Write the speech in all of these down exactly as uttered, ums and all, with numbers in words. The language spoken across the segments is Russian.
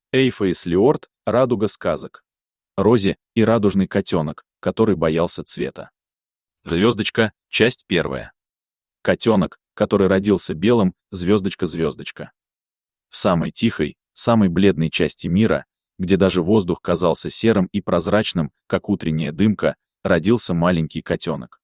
Эйфоис Лиорд, радуга сказок. Рози и радужный котенок, который боялся цвета. Звездочка, часть первая. Котенок, который родился белым, звездочка-звездочка. В самой тихой, самой бледной части мира, где даже воздух казался серым и прозрачным, как утренняя дымка, родился маленький котенок.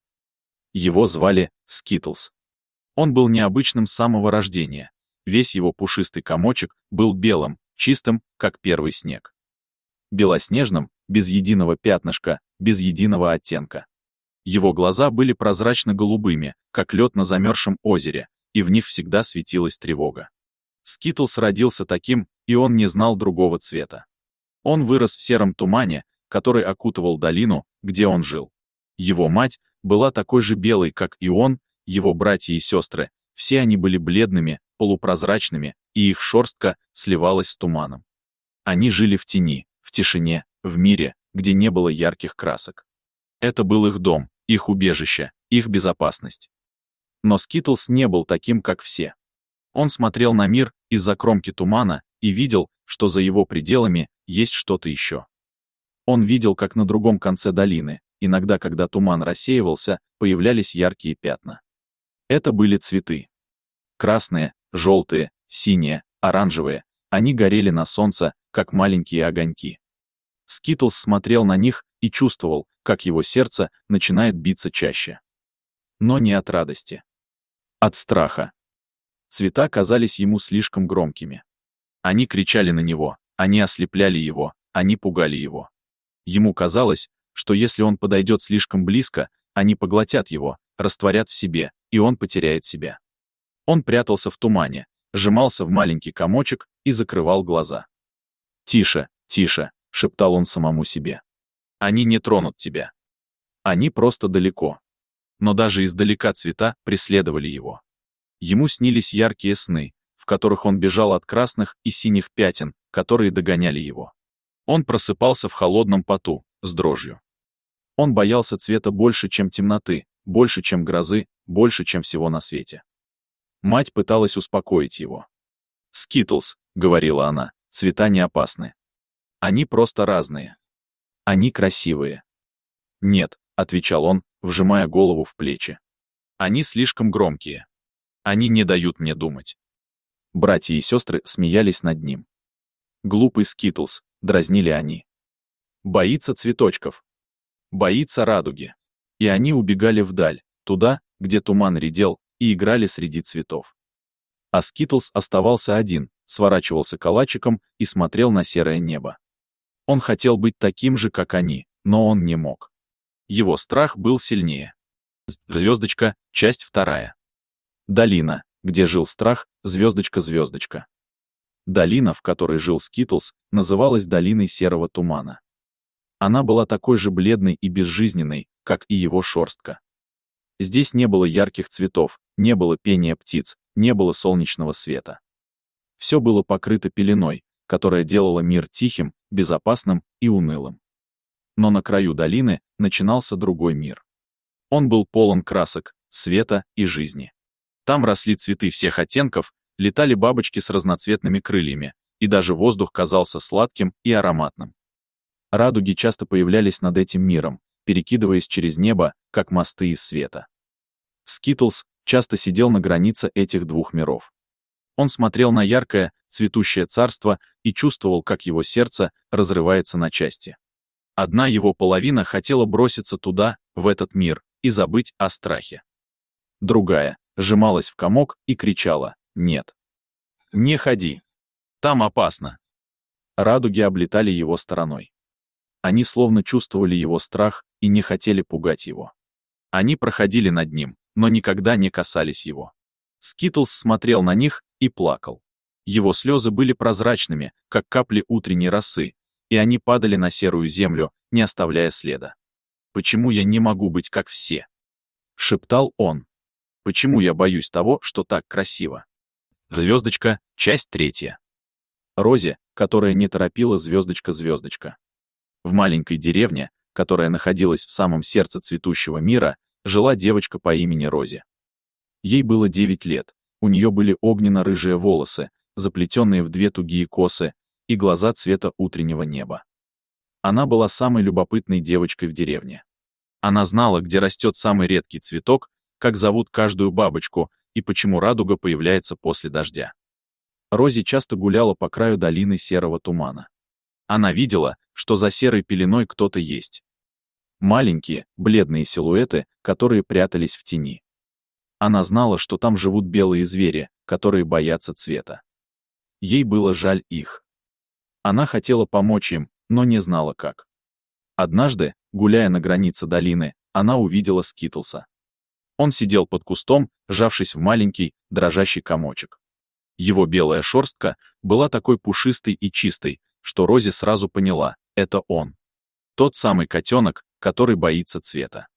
Его звали Скитлс. Он был необычным с самого рождения. Весь его пушистый комочек был белым, чистым, как первый снег. Белоснежным, без единого пятнышка, без единого оттенка. Его глаза были прозрачно-голубыми, как лед на замерзшем озере, и в них всегда светилась тревога. Скитлс родился таким, и он не знал другого цвета. Он вырос в сером тумане, который окутывал долину, где он жил. Его мать была такой же белой, как и он, его братья и сестры, все они были бледными, полупрозрачными, и их шерстка сливалась с туманом. Они жили в тени, в тишине, в мире, где не было ярких красок. Это был их дом, их убежище, их безопасность. Но Скитлс не был таким, как все. Он смотрел на мир из-за кромки тумана и видел, что за его пределами есть что-то еще. Он видел, как на другом конце долины, иногда, когда туман рассеивался, появлялись яркие пятна. Это были цветы. Красные, желтые, синие, оранжевые, они горели на солнце, как маленькие огоньки. Скитлс смотрел на них и чувствовал, как его сердце начинает биться чаще. Но не от радости. От страха. Цвета казались ему слишком громкими. Они кричали на него, они ослепляли его, они пугали его. Ему казалось, что если он подойдет слишком близко, они поглотят его, растворят в себе, и он потеряет себя. Он прятался в тумане, сжимался в маленький комочек и закрывал глаза. «Тише, тише», — шептал он самому себе. «Они не тронут тебя. Они просто далеко». Но даже издалека цвета преследовали его. Ему снились яркие сны, в которых он бежал от красных и синих пятен, которые догоняли его. Он просыпался в холодном поту, с дрожью. Он боялся цвета больше, чем темноты, больше, чем грозы, больше, чем всего на свете. Мать пыталась успокоить его. «Скитлс», — говорила она, — «цвета не опасны. Они просто разные. Они красивые». «Нет», — отвечал он, вжимая голову в плечи. «Они слишком громкие. Они не дают мне думать». Братья и сестры смеялись над ним. «Глупый Скитлс», — дразнили они. «Боится цветочков. Боится радуги». И они убегали вдаль, туда, где туман редел, и играли среди цветов. А Скитлс оставался один, сворачивался калачиком и смотрел на серое небо. Он хотел быть таким же, как они, но он не мог. Его страх был сильнее. Звездочка, часть вторая. Долина, где жил страх, звездочка-звездочка. Долина, в которой жил Скитлс, называлась долиной серого тумана. Она была такой же бледной и безжизненной, как и его шерстка. Здесь не было ярких цветов, не было пения птиц, не было солнечного света. Все было покрыто пеленой, которая делала мир тихим, безопасным и унылым. Но на краю долины начинался другой мир. Он был полон красок, света и жизни. Там росли цветы всех оттенков, летали бабочки с разноцветными крыльями, и даже воздух казался сладким и ароматным. Радуги часто появлялись над этим миром, перекидываясь через небо, как мосты из света. Скитлс часто сидел на границе этих двух миров. Он смотрел на яркое, цветущее царство и чувствовал, как его сердце разрывается на части. Одна его половина хотела броситься туда, в этот мир, и забыть о страхе. Другая сжималась в комок и кричала: «Нет! Не ходи! Там опасно!» Радуги облетали его стороной. Они словно чувствовали его страх и не хотели пугать его. Они проходили над ним, но никогда не касались его. Скитлс смотрел на них и плакал. Его слезы были прозрачными, как капли утренней росы, и они падали на серую землю, не оставляя следа. «Почему я не могу быть как все?» — шептал он. «Почему я боюсь того, что так красиво?» Звездочка, часть третья. Рози, которая не торопила звездочка-звездочка. В маленькой деревне, которая находилась в самом сердце цветущего мира, жила девочка по имени Рози. Ей было девять лет, у нее были огненно-рыжие волосы, заплетенные в две тугие косы, и глаза цвета утреннего неба. Она была самой любопытной девочкой в деревне. Она знала, где растет самый редкий цветок, как зовут каждую бабочку и почему радуга появляется после дождя. Рози часто гуляла по краю долины серого тумана. Она видела, что за серой пеленой кто-то есть. Маленькие, бледные силуэты, которые прятались в тени. Она знала, что там живут белые звери, которые боятся цвета. Ей было жаль их. Она хотела помочь им, но не знала как. Однажды, гуляя на границе долины, она увидела Скитлса. Он сидел под кустом, сжавшись в маленький, дрожащий комочек. Его белая шерстка была такой пушистой и чистой, что Рози сразу поняла — это он. Тот самый котенок, который боится цвета.